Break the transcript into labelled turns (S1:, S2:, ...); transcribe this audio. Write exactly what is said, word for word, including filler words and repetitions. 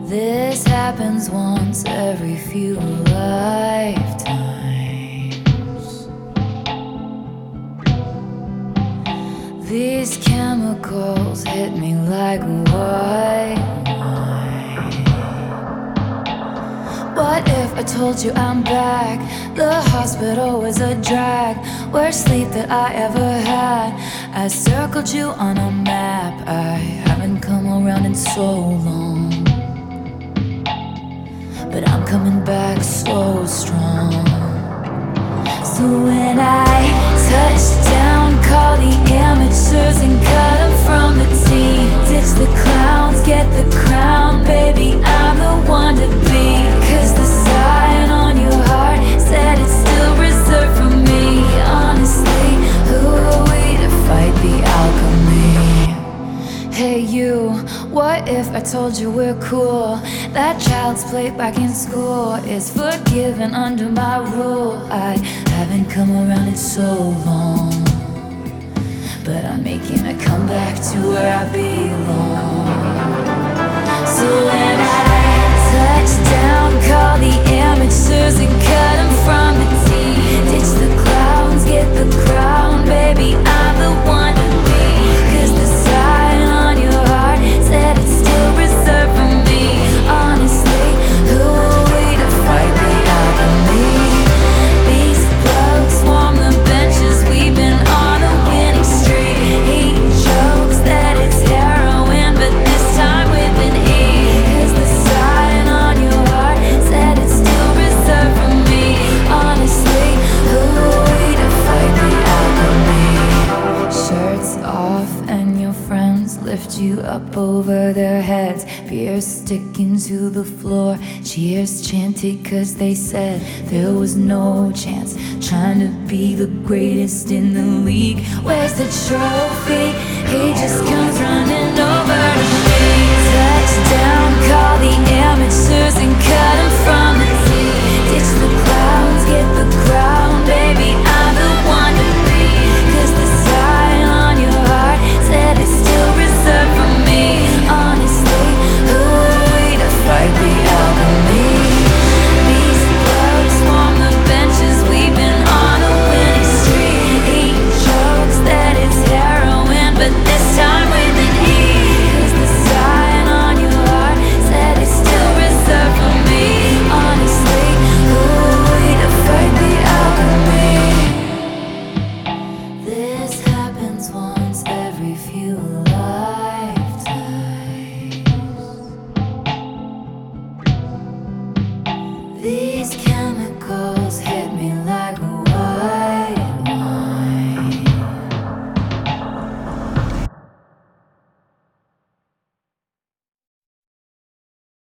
S1: This happens once every few lifetimes. These chemicals hit me like white wine. What if I told you I'm back? The hospital was a drag, worst sleep that I ever had. I circled you on a map. I haven't come around in so long, but I'm coming back so strong. So when I touch down, call the amateurs and cut them from the team. Ditch the clowns, get the crown, baby, I'm the one to be. Cause the sign on your heart said it's still reserved for me. Honestly, who are we to fight the alchemy? Hey you, what if I told you we're cool? That child's play back in school is forgiven under my rule. I haven't come around in so long, but I'm making a comeback to where I belong. So when I touch down, call the amateurs and cut them from the team. Ditch the clowns, get the crown, baby, I'm the one to be. Cause the sign on your heart said it's still reserved for me. Honestly, who are we to fight the alchemy? These bugs swarm the benches, we've been on a winning streak. He jokes that it's heroin, but this time with an E. Cause the sign on your heart said it's still reserved for me. Honestly, who are we to fight the alchemy? Shirts off and your friends lift you up over their heads. Beer sticking to the floor, cheers chanted cause they said there was no chance. Trying to be the greatest in the league, where's the trophy? He just comes running over to me. Touchdown, call the amateurs and cut them from the team. Ditch the clowns, get the crown, baby, I'm the one to be. Cause the sign on your heart said it's still reserved for me. Honestly, who are we to fight the alchemy? These bugs swarm the benches, we've been on a winning streak. He jokes that it's heroin, but this time with an E. Cause the sign on your heart said it's still reserved for me. Honestly, who are we to fight the alchemy? This happens once every few lifetimes. These chemicals